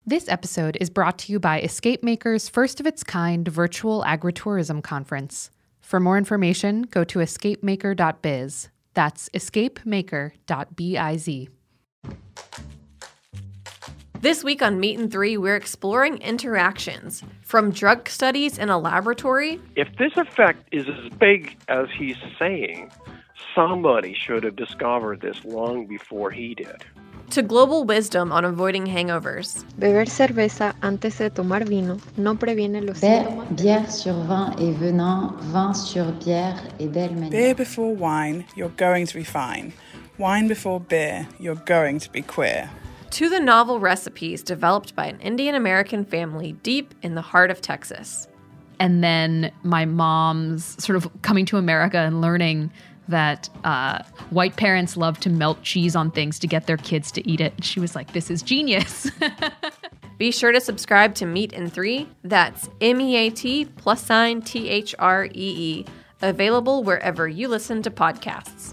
This episode is brought to you by Escape Maker's first-of-its-kind virtual agritourism conference. For more information, go to escapemaker.biz. That's escapemaker.biz. This week on Meat and Three, we're exploring interactions, from drug studies in a laboratory. If this effect is as big as he's saying, somebody should have discovered this long before he did. To global wisdom on avoiding hangovers. Beber cerveza antes de tomar vino no previene los síntomas. Bière sur vin et venin, vin sur bière et belle manière. Beer before wine, you're going to be fine. Wine before beer, you're going to be queer. To the novel recipes developed by an Indian-American family deep in the heart of Texas. And then my mom's sort of coming to America and learning that white parents love to melt cheese on things to get their kids to eat it. And she was like, this is genius. Be sure to subscribe to Meat and Three. That's MEAT+THREE. Available wherever you listen to podcasts.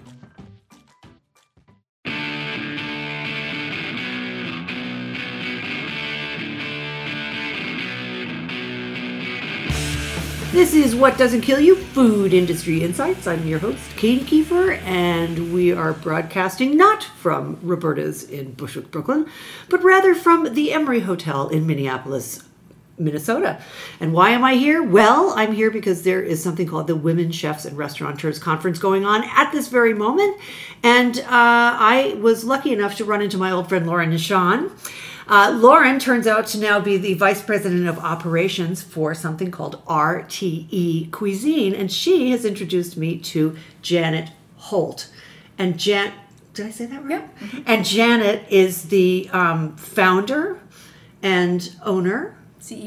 This is What Doesn't Kill You, Food Industry Insights. I'm your host, Katie Kiefer, and we are broadcasting not from Roberta's in Bushwick, Brooklyn, but rather from the Emery Hotel in Minneapolis, Minnesota. And why am I here? Well, I'm here because there is something called the Women Chefs and Restaurateurs Conference going on at this very moment. And I was lucky enough to run into my old friend Lauren Nishan. Lauren turns out to now be the Vice President of Operations for something called RTE Cuisine, and she has introduced me to Janet Holt. And did I say that right? Yep. Mm-hmm. And Janet is the founder and owner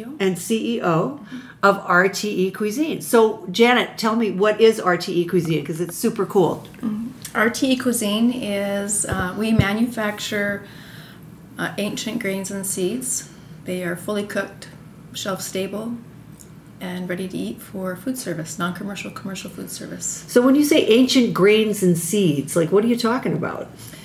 CEO of RTE Cuisine. So, Janet, tell me, what is RTE Cuisine? Because it's super cool. Mm-hmm. RTE Cuisine is, we manufacture ancient grains and seeds. They are fully cooked, shelf-stable, and ready to eat for food service, non-commercial, commercial food service. So when you say ancient grains and seeds, like what are you talking about?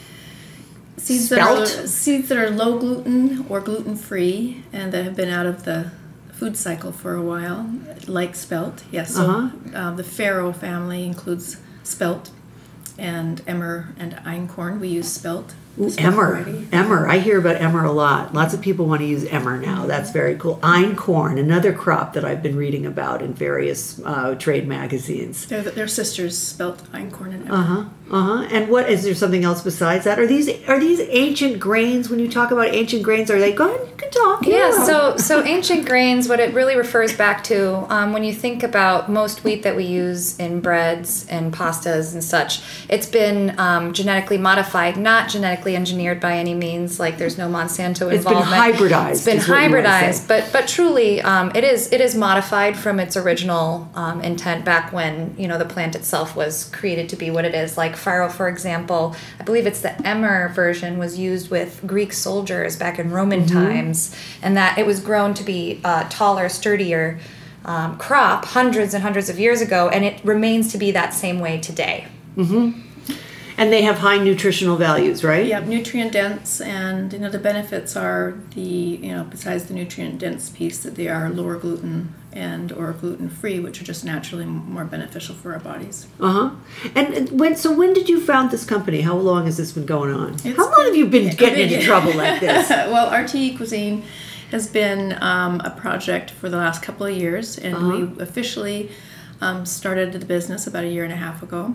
Seeds that are low gluten or gluten-free and that have been out of the food cycle for a while, like spelt. Yes, so the farro family includes spelt and emmer and einkorn. We use spelt. Ooh, emmer. I hear about emmer a lot. Lots of people want to use emmer now. That's very cool. Einkorn, another crop that I've been reading about in various trade magazines. They're sisters, spelt, einkorn, and emmer. And what is there something else besides that? Are these ancient grains? When you talk about ancient grains, are they? Go ahead, you can talk. Yeah. So ancient grains. What it really refers back to when you think about most wheat that we use in breads and pastas and such, it's been genetically modified, not genetically engineered by any means. Like there's no Monsanto involvement. It's been hybridized. It's been hybridized, but truly, it is modified from its original intent back when the plant itself was created to be what it is. Like farro, for example, I believe it's the emmer version was used with Greek soldiers back in Roman times, and that it was grown to be a taller, sturdier crop hundreds and hundreds of years ago, and it remains to be that same way today. Mm-hmm. And they have high nutritional values, right? Yeah, nutrient dense, and the benefits are besides the nutrient dense piece, that they are lower gluten or gluten free, which are just naturally more beneficial for our bodies. And when did you found this company? How long has this been going on? How long have you been getting into trouble like this? Well, RTE Cuisine has been a project for the last couple of years, and we officially started the business about a year and a half ago.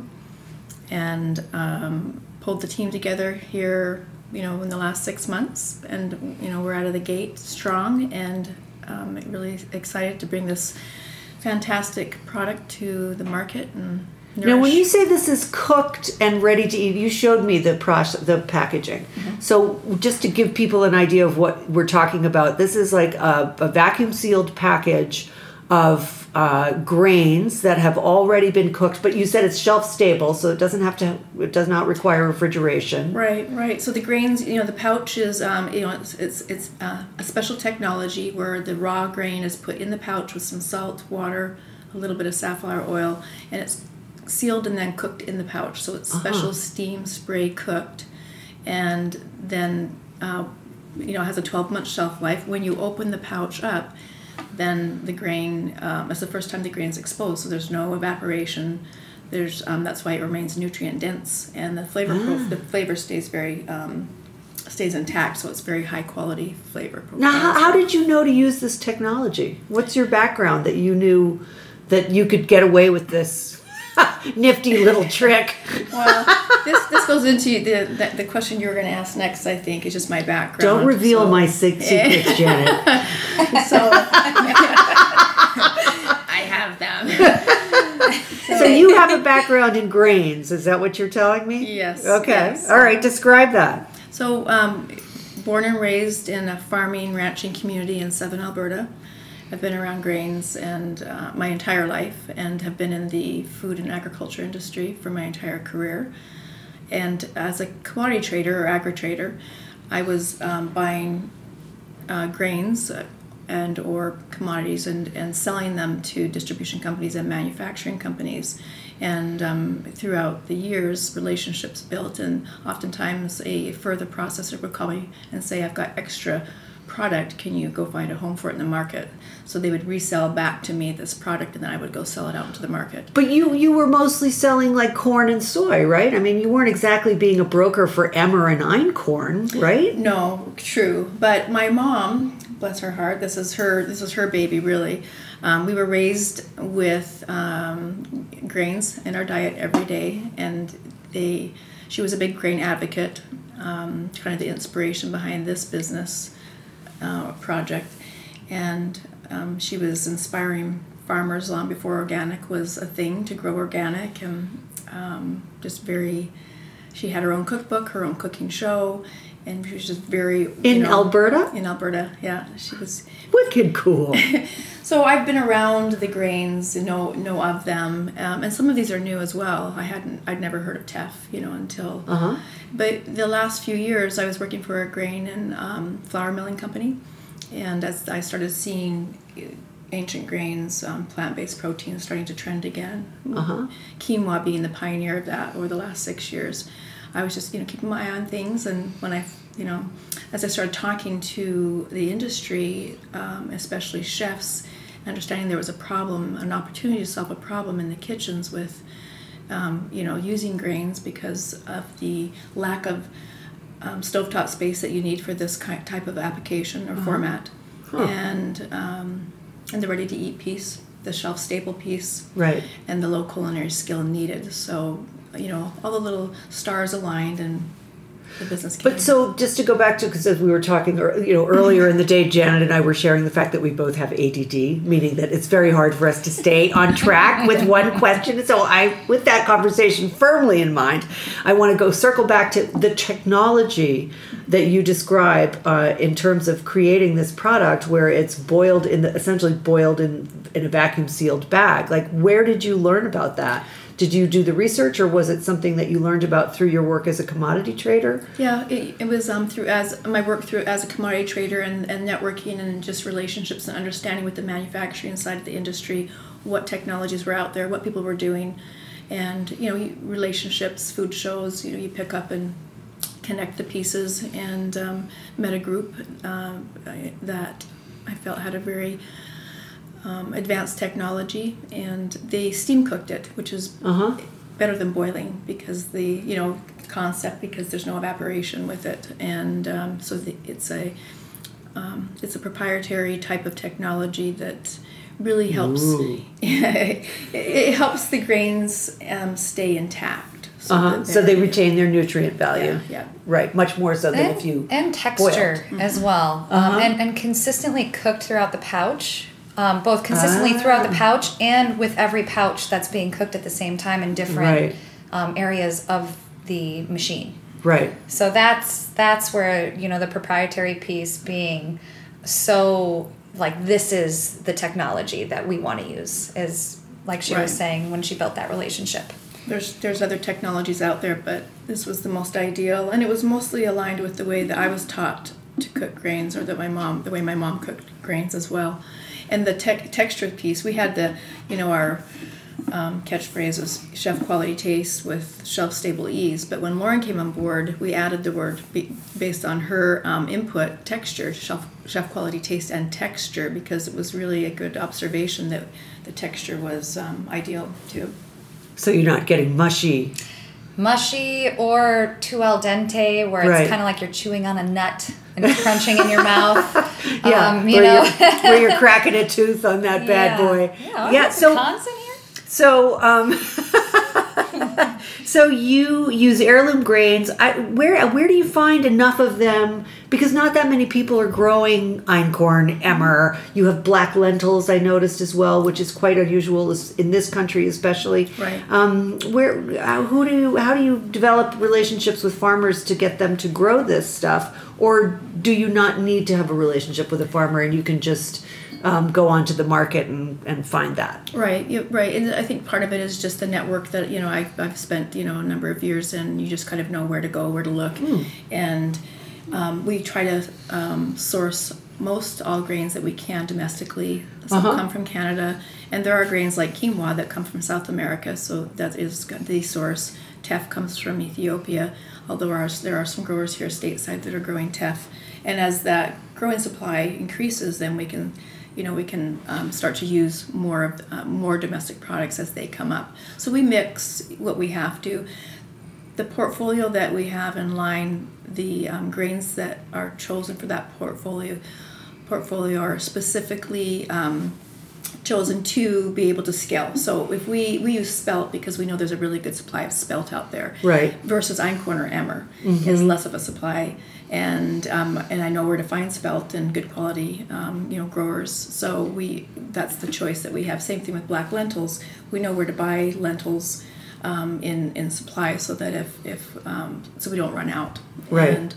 And pulled the team together here, in the last 6 months, and we're out of the gate strong, and really excited to bring this fantastic product to the market and nourish. Now, when you say this is cooked and ready to eat, you showed me the packaging. So, just to give people an idea of what we're talking about, this is like a vacuum sealed package of grains that have already been cooked, but you said it's shelf stable, so it does not require refrigeration. Right. So the grains, the pouch is, it's a special technology where the raw grain is put in the pouch with some salt, water, a little bit of safflower oil, and it's sealed and then cooked in the pouch. So it's special steam spray cooked, and then has a 12-month shelf life. When you open the pouch up, then the grain, it's the first time the grain is exposed, so there's no evaporation. There's that's why it remains nutrient dense, and the flavor stays intact, so it's very high quality flavor. Now, how did you know to use this technology? What's your background that you knew that you could get away with this nifty little trick? Well, this goes into the question you were going to ask next, I think, is just my background. Don't reveal my secrets, Janet. So I have them. So you have a background in grains, is that what you're telling me? Yes. Okay. Yes. All right, describe that. So, born and raised in a farming, ranching community in southern Alberta. I've been around grains and my entire life, and have been in the food and agriculture industry for my entire career. And as a commodity trader or agri-trader, I was buying grains and or commodities and selling them to distribution companies and manufacturing companies. And throughout the years, relationships built, and oftentimes a further processor would call me and say, I've got extra product, can you go find a home for it in the market? So they would resell back to me this product, and then I would go sell it out into the market. But you were mostly selling like corn and soy, right? I mean, you weren't exactly being a broker for emmer and einkorn, right? No, true. But my mom, bless her heart, this is her baby, really. We were raised with grains in our diet every day, and she was a big grain advocate, kind of the inspiration behind this business project. And she was inspiring farmers long before organic was a thing, to grow organic, and she had her own cookbook, her own cooking show, and she was just very... In Alberta? In Alberta, yeah. She was... Wicked cool. So I've been around the grains, know of them, and some of these are new as well. I'd never heard of teff, until... Uh-huh. But the last few years, I was working for a grain and flour milling company, and as I started seeing ancient grains, plant-based proteins starting to trend again, quinoa being the pioneer of that over the last 6 years, I was just keeping my eye on things. And when I as I started talking to the industry, especially chefs, understanding there was a problem, an opportunity to solve a problem in the kitchens with using grains because of the lack of stovetop space that you need for this type of application or format, and the ready-to-eat piece, the shelf-stable piece, right, and the low culinary skill needed. So, all the little stars aligned, and the business came. But so, just to go back to, because as we were talking, earlier in the day, Janet and I were sharing the fact that we both have ADD, meaning that it's very hard for us to stay on track with one question. So with that conversation firmly in mind, I want to circle back to the technology that you describe in terms of creating this product, where it's essentially boiled in a vacuum sealed bag. Like, where did you learn about that? Did you do the research, or was it something that you learned about through your work as a commodity trader? Yeah, it was through my work as a commodity trader and networking and just relationships and understanding with the manufacturing side of the industry, what technologies were out there, what people were doing, and relationships, food shows. You pick up and connect the pieces, and met a group that I felt had a very advanced technology, and they steam cooked it, which is better than boiling because the concept, because there's no evaporation with it, and so it's a proprietary type of technology that really helps. It helps the grains stay intact. So they retain their nutrient value. Yeah. Right, much more so than if you and texture as well, and consistently cooked throughout the pouch. Both consistently throughout the pouch and with every pouch that's being cooked at the same time in different areas of the machine. Right. So that's where the proprietary piece being so like, this is the technology that we want to use, is like she was saying when she built that relationship. There's other technologies out there, but this was the most ideal, and it was mostly aligned with the way that I was taught to cook grains, or the way my mom cooked grains as well. And the texture piece, we had our catchphrase was chef quality taste with shelf stable ease. But when Lauren came on board, we added the word based on her input, texture, chef quality taste and texture, because it was really a good observation that the texture was ideal too. So you're not getting mushy or too al dente, where it's kind of like you're chewing on a nut and crunching in your mouth. Where you're cracking a tooth on that bad boy. So Wisconsin here. So you use heirloom grains. Where do you find enough of them? Because not that many people are growing einkorn, emmer. You have black lentils, I noticed as well, which is quite unusual in this country, especially. Right. How do you develop relationships with farmers to get them to grow this stuff, or do you not need to have a relationship with a farmer and you can just go onto the market and find that? Right, right. And I think part of it is just the network that, I've spent, a number of years in. You just kind of know where to go, where to look. And we try to source most all grains that we can domestically. Some come from Canada. And there are grains like quinoa that come from South America, so that is the source. Teff comes from Ethiopia, although there are some growers here stateside that are growing teff. And as that growing supply increases, then we can start to use more domestic products as they come up. So we mix what we have to. The portfolio that we have in line, the grains that are chosen for that portfolio are specifically chosen to be able to scale. So if we use spelt because we know there's a really good supply of spelt out there, right? Versus einkorn or emmer is less of a supply. And I know where to find spelt and good quality, growers. So that's the choice that we have. Same thing with black lentils. We know where to buy lentils in supply, so that if so we don't run out. Right. And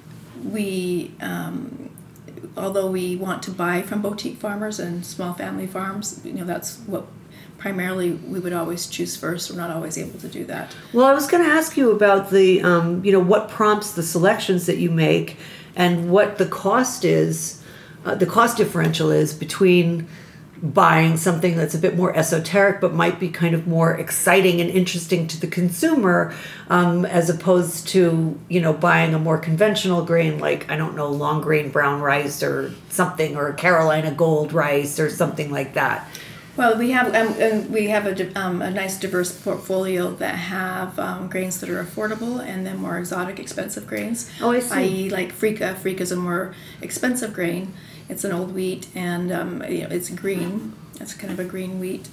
we, although we want to buy from boutique farmers and small family farms, that's what primarily we would always choose first. We're not always able to do that. Well, I was going to ask you about the, what prompts the selections that you make and what the cost is, the cost differential is between buying something that's a bit more esoteric but might be kind of more exciting and interesting to the consumer, as opposed to, buying a more conventional grain like, I don't know, long grain brown rice or something, or Carolina gold rice or something like that. Well, we have a nice diverse portfolio that have grains that are affordable and then more exotic, expensive grains. Oh, I see. I.e., like Freekeh. Freekeh is a more expensive grain. It's an old wheat, and it's green. It's kind of a green wheat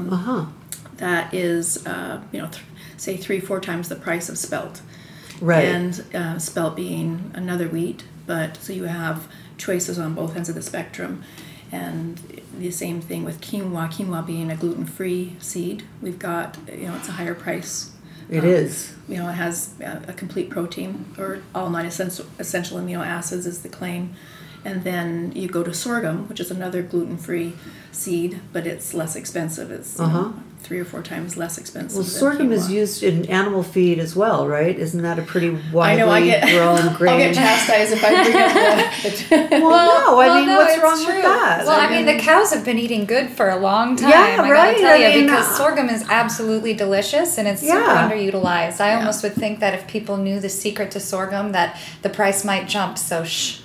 that is, say 3-4 times the price of spelt. Right. And spelt being another wheat, but so you have choices on both ends of the spectrum. And the same thing with quinoa. Quinoa being a gluten-free seed, we've got, it's a higher price. It is. It has a complete protein, or all non-essential amino acids is the claim. And then you go to sorghum, which is another gluten-free seed, but it's less expensive. It's 3 or 4 times less expensive. Well, sorghum is used in animal feed as well, right? Isn't that a pretty widely grown grain? I'll get chastised if I bring up that. What's wrong with that? Well, the cows have been eating good for a long time. Yeah, right. I gotta tell you, because sorghum is absolutely delicious and it's super underutilized. I almost would think that if people knew the secret to sorghum, that the price might jump. So shh.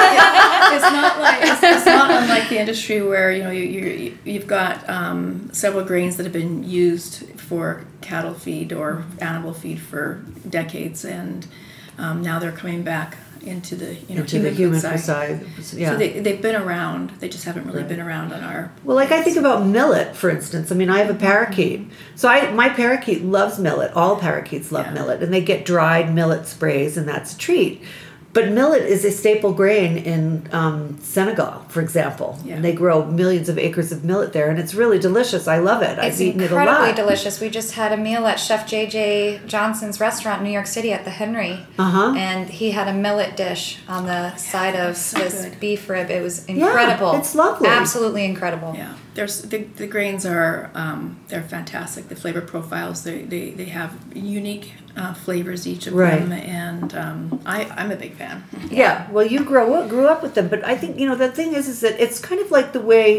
It's not unlike the industry where you've got several grains that have been used for cattle feed or animal feed for decades, and now they're coming back into the human food side. Yeah. So they've been around. They just haven't really been around on our. Well, like I think about millet, for instance. I mean, I have a parakeet, so my parakeet loves millet. All parakeets love millet, and they get dried millet sprays, and that's a treat. But millet is a staple grain in Senegal, for example. Yeah. And they grow millions of acres of millet there, and it's really delicious. I love it. I've eaten it a lot. It's incredibly delicious. We just had a meal at Chef J.J. Johnson's restaurant in New York City at the Henry. And he had a millet dish on the side of this beef rib. It was incredible. Yeah, it's lovely. Absolutely incredible. Yeah. There's the grains are they're fantastic. The flavor profiles, they have unique flavors, each of them, and I'm a big fan. Yeah, well, you grew up with them, but I think the thing is that it's kind of like the way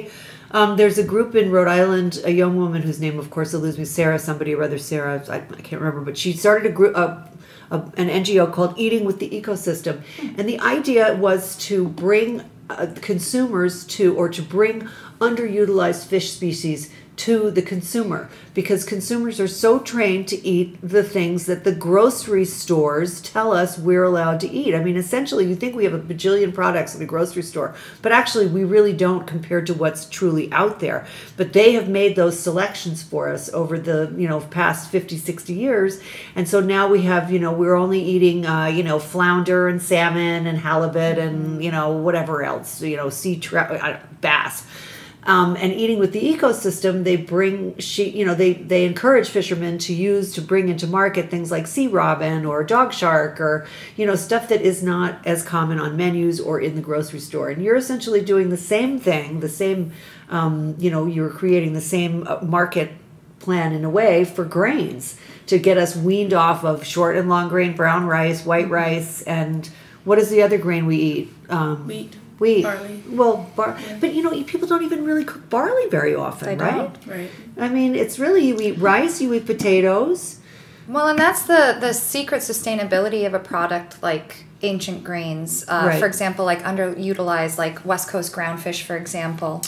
There's a group in Rhode Island, a young woman whose name, of course, eludes me, Sarah, somebody or other, Sarah, I can't remember, but she started a group, an NGO called Eating with the Ecosystem. And the idea was to bring consumers to bring underutilized fish species to the consumer, because consumers are so trained to eat the things that the grocery stores tell us we're allowed to eat. I mean, essentially, you think we have a bajillion products in the grocery store, but actually we really don't compared to what's truly out there. But they have made those selections for us over the, past 50, 60 years. And so now we have, we're only eating, flounder and salmon and halibut and, whatever else, sea trout, bass. And Eating with the Ecosystem, they bring, they encourage fishermen to bring into market things like sea robin or dog shark or, stuff that is not as common on menus or in the grocery store. And you're essentially doing the same thing, the same, you're creating the same market plan in a way for grains to get us weaned off of short and long grain brown rice, white rice, and what is the other grain we eat? Wheat. Barley. Well, but people don't even really cook barley very often, right? Right. I mean, it's really, you eat rice, you eat potatoes. Well, and that's the secret sustainability of a product like ancient grains. For example, like underutilized, like West Coast groundfish, for example.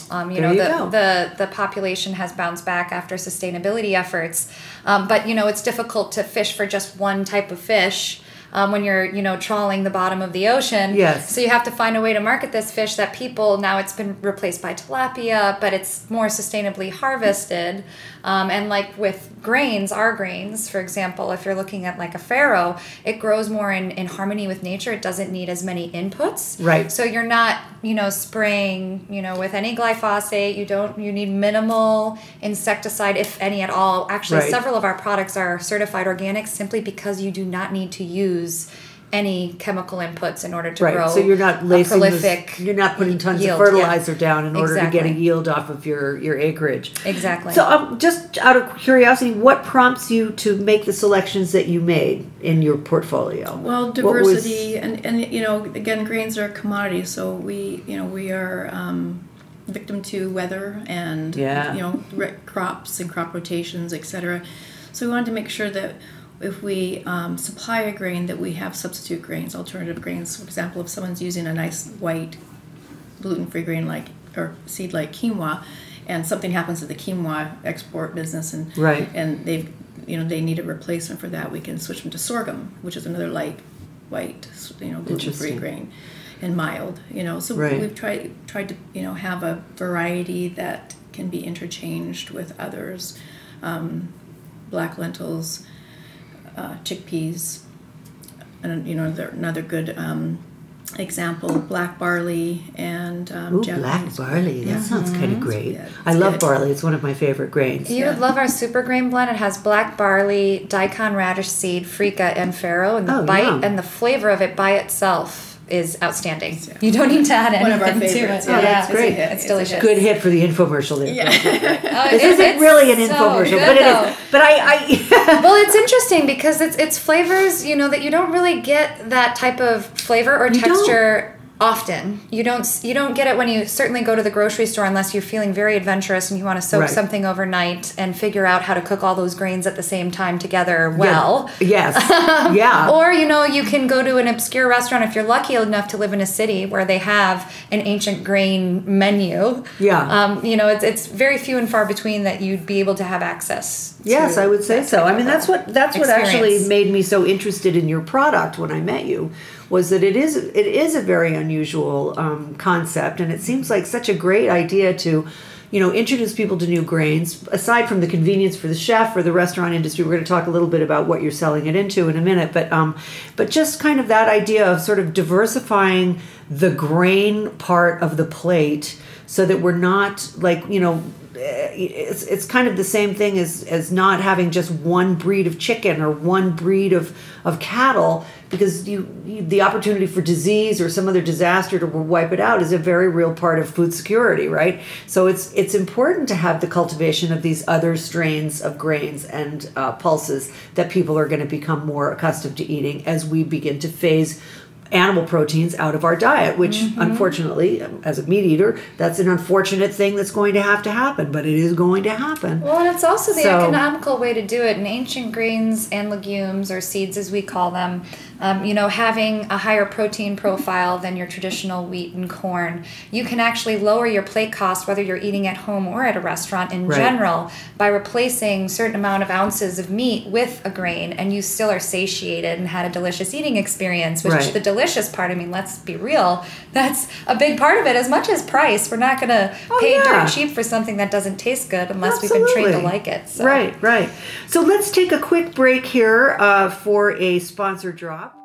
The population has bounced back after sustainability efforts. But, it's difficult to fish for just one type of fish. When you're, trawling the bottom of the ocean. Yes. So you have to find a way to market this fish that now it's been replaced by tilapia, but it's more sustainably harvested. And like with grains, our grains, for example, if you're looking at like a farro, it grows more in harmony with nature. It doesn't need as many inputs. Right. So you're not, spraying, with any glyphosate. You need minimal insecticide, if any at all. Actually, several of our products are certified organic simply because you do not need to use any chemical inputs in order to grow. So you're not lacing prolific you're not putting tons yield, of fertilizer down in order to get a yield off of your acreage. Exactly. So just out of curiosity, what prompts you to make the selections that you made in your portfolio? Well, diversity and again, grains are a commodity, so we are victim to weather and crops and crop rotations, etc. So we wanted to make sure that if we supply a grain, that we have substitute grains, alternative grains. For example, if someone's using a nice white gluten-free grain or seed like quinoa, and something happens to the quinoa export business, and they need a replacement for that, we can switch them to sorghum, which is another light white gluten-free grain and mild. So we've tried to have a variety that can be interchanged with others, black lentils. Chickpeas, and another good example, black barley and Japanese. Black barley, that sounds kind of great. Yeah, I love barley. It's one of my favorite grains. You would love our super grain blend. It has black barley, daikon radish seed, freekeh, and farro, and the bite and the flavor of it by itself is outstanding. Yeah. You don't need to add anything to it. Oh, that's great. It's delicious. Good hit for the infomercial there. Yeah. This isn't really an infomercial, good, but it is. But I well, it's interesting because it's flavors, that you don't really get that type of flavor or texture often. You don't get it when you certainly go to the grocery store unless you're feeling very adventurous and you want to soak something overnight and figure out how to cook all those grains at the same time together well. Yes. Yeah. Or, you can go to an obscure restaurant if you're lucky enough to live in a city where they have an ancient grain menu. Yeah. It's very few and far between that you'd be able to have access to. Yes, I would say so. I mean, that's what actually made me so interested in your product when I met you, was that it is a very unusual concept, and it seems like such a great idea to, introduce people to new grains. Aside from the convenience for the chef or the restaurant industry, we're going to talk a little bit about what you're selling it into in a minute, but just kind of that idea of sort of diversifying the grain part of the plate so that we're not it's kind of the same thing as not having just one breed of chicken or one breed of cattle, because the opportunity for disease or some other disaster to wipe it out is a very real part of food security, right? So it's important to have the cultivation of these other strains of grains and pulses that people are going to become more accustomed to eating as we begin to phase animal proteins out of our diet, which unfortunately, as a meat eater, that's an unfortunate thing that's going to happen, but it is going to happen. Well, and it's also the economical way to do it. In ancient grains and legumes, or seeds as we call them, having a higher protein profile than your traditional wheat and corn, you can actually lower your plate cost, whether you're eating at home or at a restaurant in general, by replacing a certain amount of ounces of meat with a grain, and you still are satiated and had a delicious eating experience, which the delicious part, I mean, let's be real, that's a big part of it. As much as price, we're not going to pay dirt cheap for something that doesn't taste good unless we've been trained to like it. So. Right. So let's take a quick break here for a sponsor drop.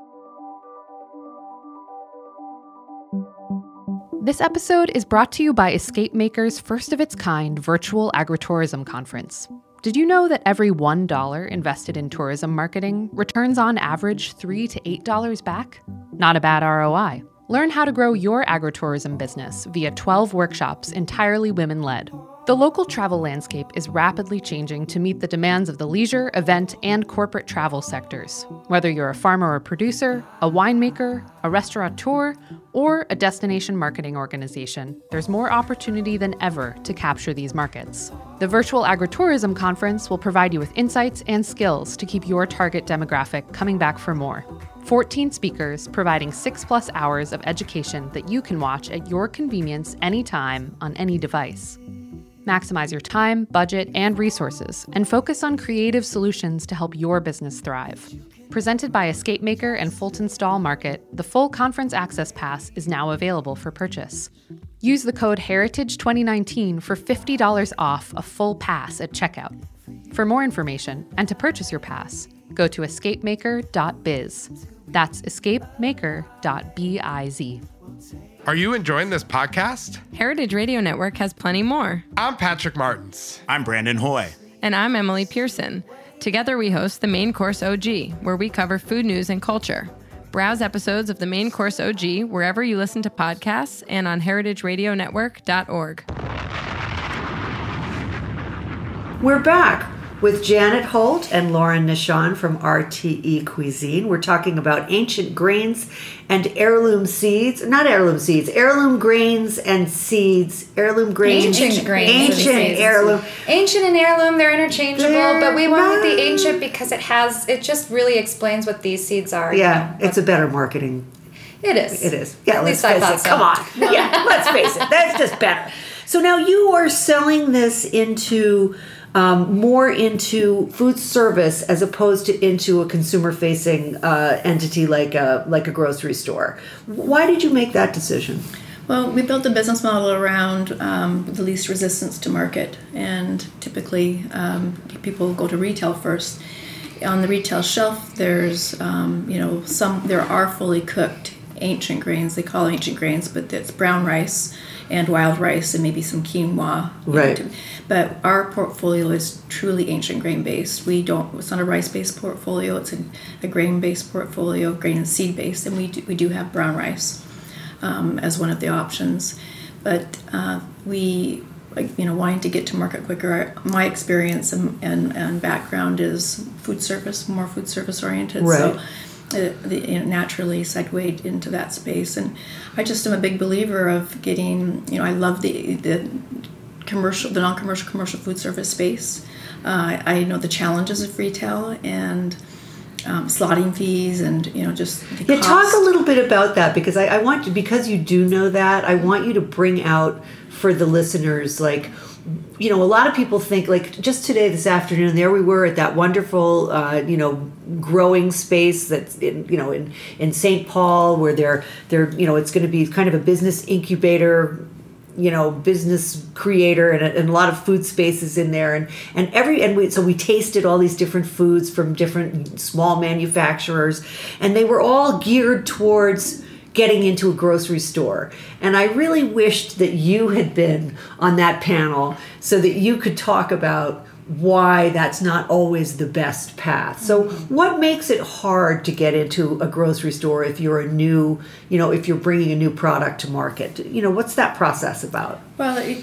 This episode is brought to you by Escape Maker's first of its kind virtual agritourism conference. Did you know that every $1 invested in tourism marketing returns on average $3 to $8 back? Not a bad ROI. Learn how to grow your agritourism business via 12 workshops entirely women-led. The local travel landscape is rapidly changing to meet the demands of the leisure, event, and corporate travel sectors. Whether you're a farmer or producer, a winemaker, a restaurateur, or a destination marketing organization, there's more opportunity than ever to capture these markets. The Virtual Agritourism Conference will provide you with insights and skills to keep your target demographic coming back for more. 14 speakers providing 6+ hours of education that you can watch at your convenience anytime on any device. Maximize your time, budget, and resources, and focus on creative solutions to help your business thrive. Presented by Escape Maker and Fulton Stall Market, the full conference access pass is now available for purchase. Use the code HERITAGE2019 for $50 off a full pass at checkout. For more information and to purchase your pass, go to escapemaker.biz. That's escapemaker.biz. Are you enjoying this podcast? Heritage Radio Network has plenty more. I'm Patrick Martins. I'm Brandon Hoy. And I'm Emily Pearson. Together we host the Main Course OG, where we cover food news and culture. Browse episodes of the Main Course OG wherever you listen to podcasts and on heritageradionetwork.org. We're back with Janet Holt and Lauren Nishan from RTE Cuisine. We're talking about ancient grains and heirloom seeds. Not heirloom seeds, heirloom grains and seeds. Heirloom grains. Ancient grains. Ancient heirloom. Ancient and heirloom, they're interchangeable, but we went with the ancient because it just really explains what these seeds are. Yeah, it's a better marketing. It is. It is. Yeah, At let's least I face thought it. so. Come on. Yeah, let's face it. That's just better. So now you are selling this into more into food service as opposed to into a consumer-facing entity like a grocery store. Why did you make that decision? Well, we built the business model around the least resistance to market, and typically people go to retail first. On the retail shelf, there's there are fully cooked ancient grains. They call them ancient grains, but it's brown rice and wild rice and maybe some quinoa. Right. But our portfolio is truly ancient grain based. It's not a rice based portfolio. It's a grain based portfolio, grain and seed based, and we do have brown rice as one of the options. But wanting to get to market quicker. My experience and background is more food service oriented. Right. So naturally segued into that space, and I just am a big believer of getting. I love the non-commercial commercial food service space. I know the challenges of retail and slotting fees and just the cost. Talk a little bit about that, because I want to, because you do know that, I want you to bring out for the listeners, like, a lot of people think, like, just today, this afternoon, there we were at that wonderful, growing space that's in St. Paul, where they're it's going to be kind of a business incubator, business creator, and a lot of food spaces in there, so we tasted all these different foods from different small manufacturers, and they were all geared towards getting into a grocery store. And I really wished that you had been on that panel so that you could talk about why that's not always the best path. So what makes it hard to get into a grocery store if you're if you're bringing a new product to market? What's that process about? Well,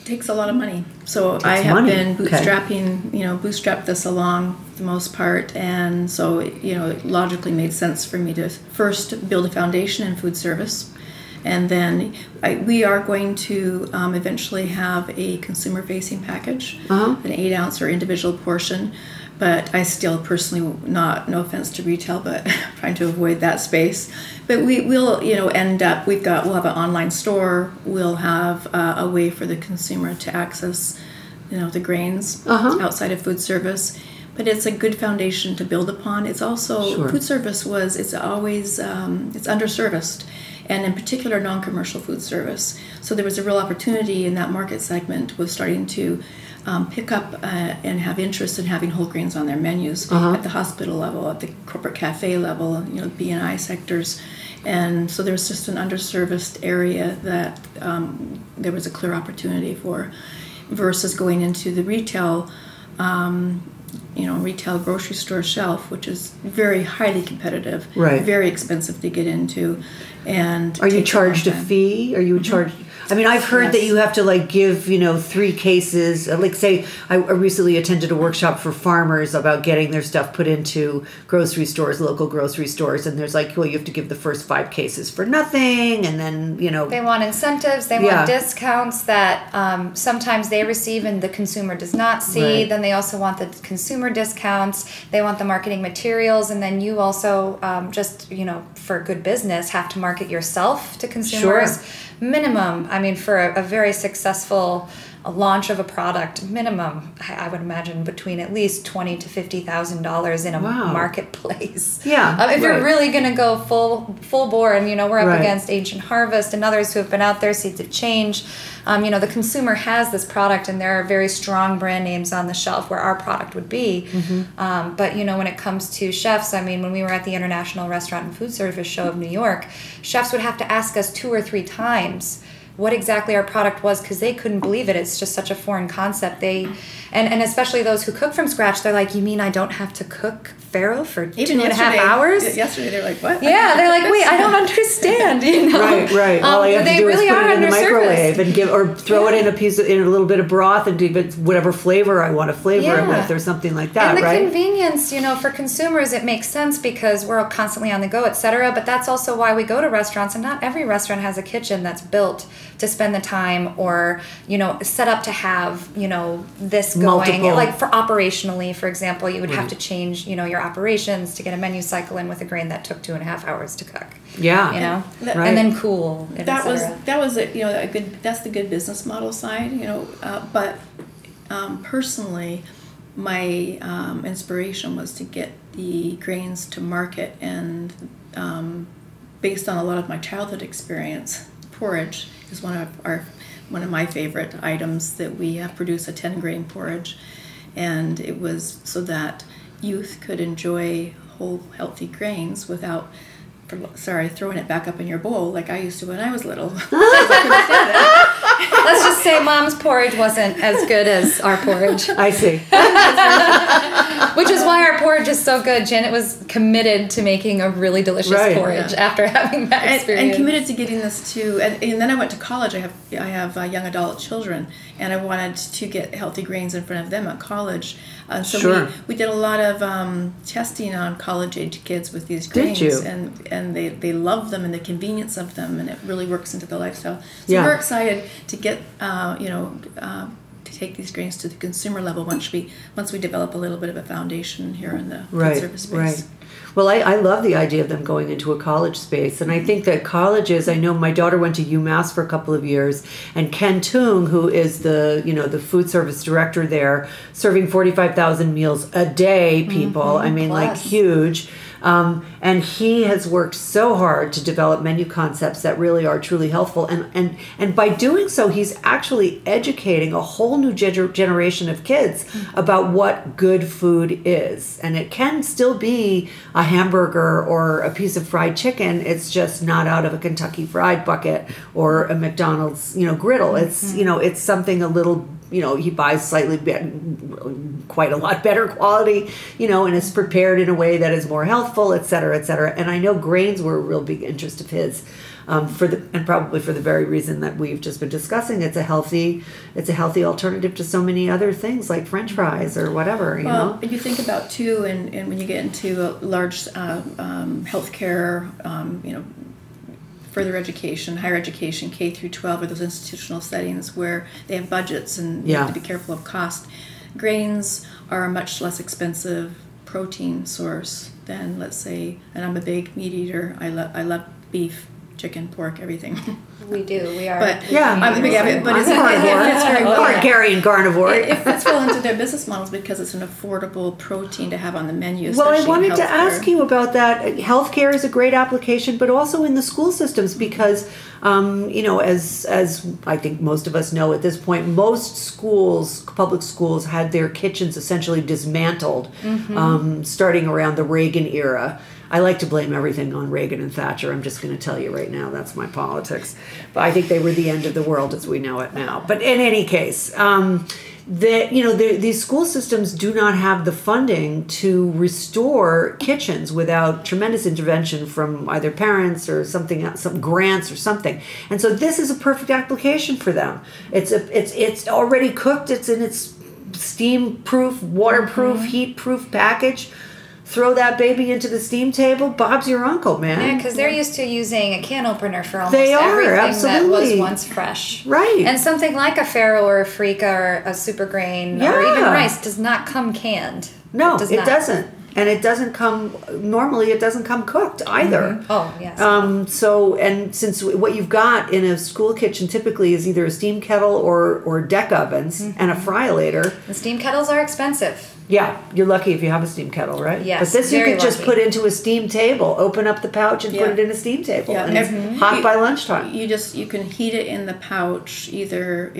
takes a lot of money. So I have been bootstrapped this along for the most part, and so it logically made sense for me to first build a foundation in food service, and then we are going to eventually have a consumer-facing package, an 8-ounce or individual portion. But I still personally, no offense to retail, but trying to avoid that space. But we will, end up, we'll have an online store. We'll have a way for the consumer to access, the grains outside of food service. But it's a good foundation to build upon. It's also, food service it's always, it's underserviced. And in particular, non-commercial food service. So there was a real opportunity in that market segment was starting to pick up and have interest in having whole grains on their menus at the hospital level, at the corporate cafe level, B&I sectors. And so there was just an underserviced area that there was a clear opportunity for, versus going into the retail, retail grocery store shelf, which is very highly competitive, very expensive to get into. And are you charged a fee? Are you charged? I mean, I've heard that you have to give 3 cases. Like, say, I recently attended a workshop for farmers about getting their stuff put into grocery stores, local grocery stores, and there's you have to give the first 5 cases for nothing, and then they want incentives, they want discounts that sometimes they receive and the consumer does not see. Then they also want the consumer discounts. They want the marketing materials, and then you also for good business have to market yourself to consumers. Minimum, for a very successful launch of a product, minimum, I would imagine between at least $20,000 to $50,000 in a marketplace. If you're really going to go full bore, and we're up against Ancient Harvest and others who have been out there, Seeds of Change. The consumer has this product, and there are very strong brand names on the shelf where our product would be. But when it comes to chefs, when we were at the International Restaurant and Food Service Show of New York, chefs would have to ask us 2 or 3 times what exactly our product was, because they couldn't believe it. It's just such a foreign concept. And especially those who cook from scratch, they're like, you mean I don't have to cook farro for 2.5 hours? Yesterday they're like, what? Yeah, they're like, wait, I don't understand. Right. All I have to do is put it in the microwave and throw it in a little bit of broth and give it whatever flavor I want to flavor it with, or something like that. And the convenience, for consumers, it makes sense because we're constantly on the go, etc. But that's also why we go to restaurants, and not every restaurant has a kitchen that's built to spend the time or set up to have this going. Multiple. Like for operationally, for example, you would have to change your operations to get a menu cycle in with a grain that took 2.5 hours to cook. And then cool. That was a good. That's the good business model side. But personally, my inspiration was to get the grains to market, and based on a lot of my childhood experience, porridge is one of my favorite items that we have produced, a 10-grain porridge, and it was so that youth could enjoy whole healthy grains without throwing it back up in your bowl like I used to when I was little. Let's just say Mom's porridge wasn't as good as our porridge. I see. Which is why our porridge is so good. Janet was committed to making a really delicious porridge after having that experience. And committed to getting this to, and then I went to college. I have young adult children, and I wanted to get healthy grains in front of them at college. So we did a lot of testing on college-age kids with these grains. Did you? And they love them and the convenience of them, and it really works into the lifestyle. So we're excited to get to take these grains to the consumer level once we develop a little bit of a foundation here in the food service space. Right. Well, I love the idea of them going into a college space, and I think that colleges. I know my daughter went to UMass for a couple of years, and Ken Tung, who is the food service director there, serving 45,000 meals a day. People, like huge. And he has worked so hard to develop menu concepts that really are truly helpful. And by doing so, he's actually educating a whole new generation of kids about what good food is. And it can still be a hamburger or a piece of fried chicken. It's just not out of a Kentucky Fried bucket or a McDonald's, griddle. It's, it's something a little, he buys quite a lot better quality, and it's prepared in a way that is more healthful, et cetera, et cetera. And I know grains were a real big interest of his. and probably for the very reason that we've just been discussing. It's a healthy alternative to so many other things like French fries or whatever. You know, you think about too, and when you get into a large healthcare, further education, higher education, K through 12, or those institutional settings where they have budgets and you have to be careful of cost. Grains are a much less expensive protein source than, let's say, and I'm a big meat eater. I love beef, chicken, pork, everything. We do. We are. But I'm a big advocate. But it's very well. Carrying carnivore. It fits well into their business models because it's an affordable protein to have on the menu. Well, I wanted to ask you about that. Healthcare is a great application, but also in the school systems because, as I think most of us know at this point, most schools, public schools, had their kitchens essentially dismantled, starting around the Reagan era. I like to blame everything on Reagan and Thatcher. I'm just going to tell you right now, that's my politics. But I think they were the end of the world as we know it now. But in any case, these school systems do not have the funding to restore kitchens without tremendous intervention from either parents or something else, some grants or something. And so this is a perfect application for them. It's already cooked. It's in its steam-proof, waterproof, heat-proof package. Throw that baby into the steam table. Bob's your uncle, man. Yeah, because they're used to using a can opener for almost everything that was once fresh. Right. And something like a farro or a freeka or a super grain or even rice does not come canned. No, it doesn't. And it doesn't come, normally it doesn't come cooked either. Oh, yes. And since what you've got in a school kitchen typically is either a steam kettle or deck ovens and a fryolator. The steam kettles are expensive. Yeah, you're lucky if you have a steam kettle, right? Yes, but this you could just put into a steam table, open up the pouch and put it in a steam table. Yeah. And it's hot by lunchtime. You can heat it in the pouch, either,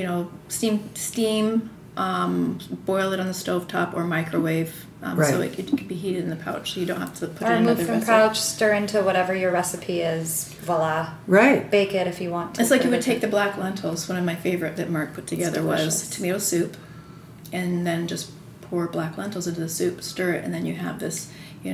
steam, boil it on the stovetop or microwave. So it could be heated in the pouch, so you don't have to put it in another vessel. Or move from pouch, stir into whatever your recipe is, voila. Right. Bake it if you want to. It's like you would take the black lentils. One of my favorite that Mark put together was tomato soup, and then just pour black lentils into the soup, stir it, and then you have this,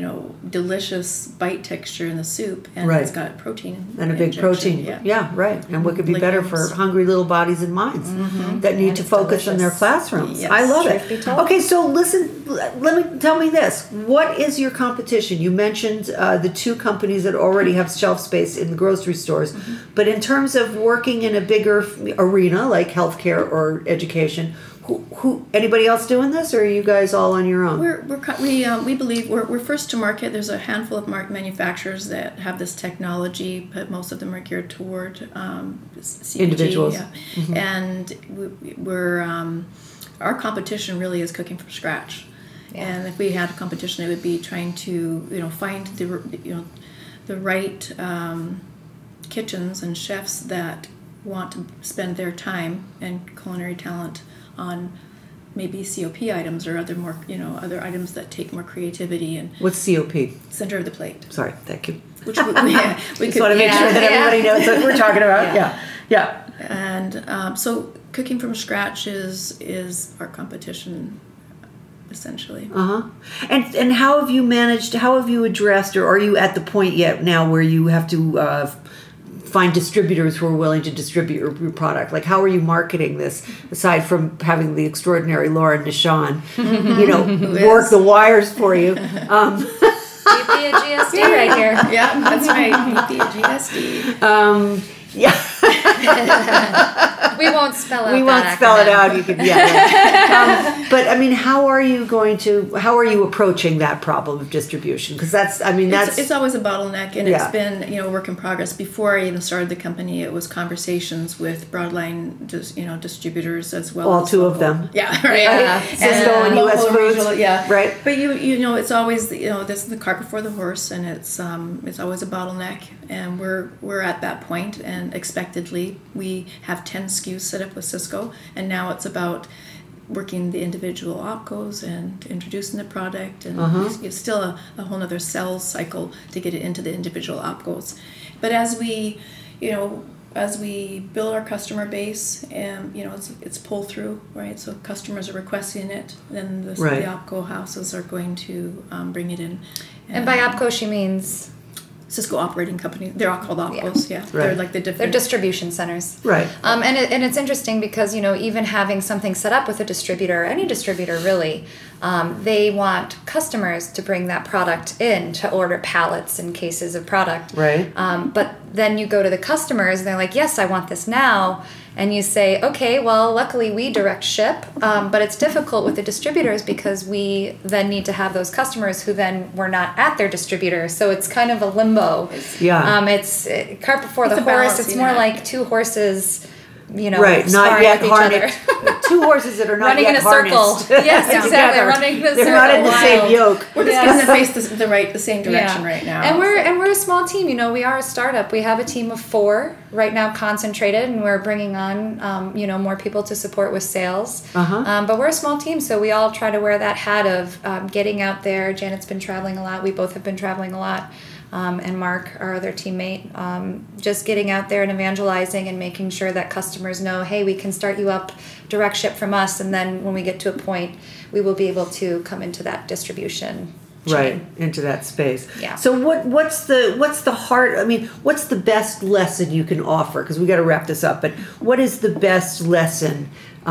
delicious bite texture in the soup, and it's got protein. And a big protein. Yeah, right. And what could be better for hungry little bodies and minds that need to focus on their classrooms. Yes. I love it. Okay, so listen, tell me this. What is your competition? You mentioned the two companies that already have shelf space in the grocery stores, but in terms of working in a bigger arena like healthcare or education, who anybody else doing this, or are you guys all on your own? We believe we're first to market. There's a handful of manufacturers that have this technology, but most of them are geared toward CPG, individuals. Yeah. And we're our competition really is cooking from scratch. Yeah. And if we had a competition, it would be trying to find the right kitchens and chefs that want to spend their time and culinary talent on maybe COP items or other more other items that take more creativity. And what's COP? Center of the plate. Sorry, thank you. Which we could just want to make sure that everybody knows what we're talking about. Yeah. And so cooking from scratch is our competition, essentially. And how have you managed? How have you addressed, or are you at the point yet now where you have to find distributors who are willing to distribute your product? Like, how are you marketing this, aside from having the extraordinary Lauren Nishan, work the wires for you? VP of GSD right here. Yeah, that's right. VP of GSD. We won't spell out. We won't spell it out. You can, but I mean, how are you approaching that problem of distribution? Because it's always a bottleneck, and it's been work in progress. Before I even started the company, it was conversations with broadline distributors as well. All two of them. Yeah, right. Yeah. Cisco and US Foods. Right. But it's always this is the cart before the horse, and it's always a bottleneck, and we're at that point, and expectedly we have 10 SKUs set up with Cisco, and now it's about working the individual opcos and introducing the product, and it's still a whole other sales cycle to get it into the individual opcos. But as we build our customer base, and it's pull through, right? So customers are requesting it, then the opco houses are going to bring it in. And by opco she means Cisco operating company. They're all called OPCOs. Yeah, they're like the different. They're distribution centers. Right. And it's interesting because even having something set up with a distributor, any distributor really, they want customers to bring that product in to order pallets and cases of product. Right. But then you go to the customers and they're like, yes, I want this now. And you say, okay, well, luckily we direct ship, but it's difficult with the distributors because we then need to have those customers who then were not at their distributor. So it's kind of a limbo. It's cart before the horse. It's more like two horses, right, not yet harnessed. Two horses that are not running yet in a circle. Yes, exactly. Running in a circle. They're not in the same yoke. We're just going to face the same direction right now. And we're a small team. We are a startup. We have a team of 4 right now, concentrated, and we're bringing on more people to support with sales. But we're a small team, so we all try to wear that hat of getting out there. Janet's been traveling a lot. We both have been traveling a lot. And Mark, our other teammate, just getting out there and evangelizing and making sure that customers know, hey, we can start you up direct ship from us, and then when we get to a point, we will be able to come into that distribution chain. Right, into that space. Yeah. So what's the heart? I mean, what's the best lesson you can offer? Because we got to wrap this up. But what is the best lesson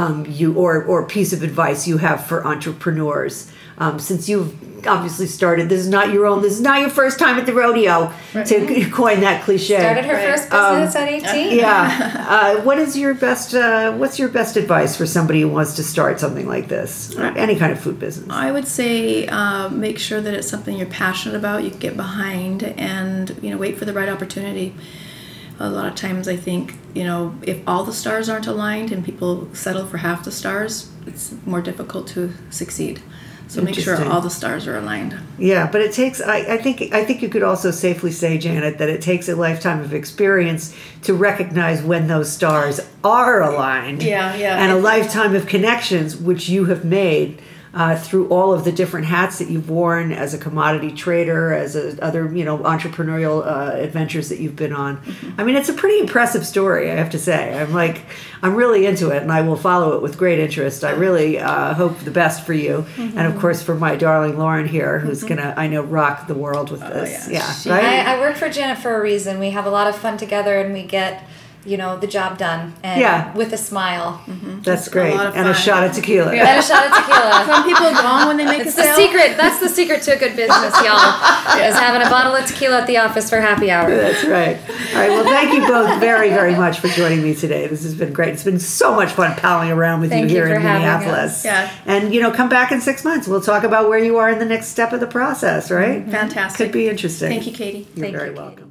or piece of advice you have for entrepreneurs? Since you've obviously started, this is not your first time at the rodeo, to coin that cliche. Started her first business at 18. Yeah. What's your best advice for somebody who wants to start something like this, or any kind of food business? I would say make sure that it's something you're passionate about, you can get behind, and wait for the right opportunity. A lot of times I think, if all the stars aren't aligned and people settle for half the stars, it's more difficult to succeed. So make sure all the stars are aligned. Yeah, but it takes. I think you could also safely say, Janet, that it takes a lifetime of experience to recognize when those stars are aligned. Yeah. And a lifetime of connections, which you have made through all of the different hats that you've worn as a commodity trader, as other entrepreneurial adventures that you've been on. I mean, it's a pretty impressive story, I have to say. I'm really into it, and I will follow it with great interest. I really hope the best for you, and of course for my darling Lauren here, who's gonna, I know, rock the world with this. Yeah, right? I work for Janet for a reason. We have a lot of fun together, and we get the job done, and with a smile. That's great. And a shot of tequila. Yeah. And a shot of tequila. Some people go on when they make a sale. That's the secret to a good business, y'all, is having a bottle of tequila at the office for happy hour. That's right. All right, well, thank you both very, very much for joining me today. This has been great. It's been so much fun palling around with you here in Minneapolis. Yeah. And, come back in 6 months. We'll talk about where you are in the next step of the process, right? Fantastic. Could be interesting. Thank you, Katie. You're very welcome.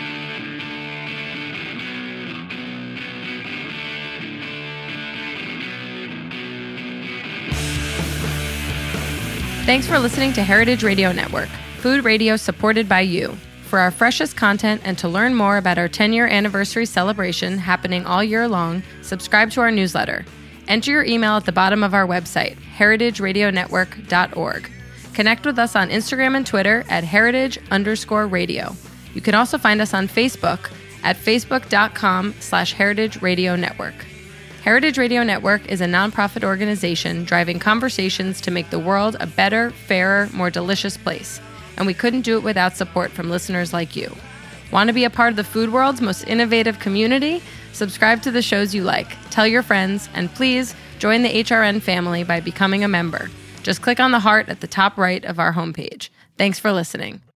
Thanks for listening to Heritage Radio Network, food radio supported by you. For our freshest content and to learn more about our 10-year anniversary celebration happening all year long, subscribe to our newsletter. Enter your email at the bottom of our website, heritageradionetwork.org. Connect with us on Instagram and Twitter at heritage_radio. You can also find us on Facebook at facebook.com/Heritage Radio Network. Heritage Radio Network is a nonprofit organization driving conversations to make the world a better, fairer, more delicious place. And we couldn't do it without support from listeners like you. Want to be a part of the food world's most innovative community? Subscribe to the shows you like, tell your friends, and please join the HRN family by becoming a member. Just click on the heart at the top right of our homepage. Thanks for listening.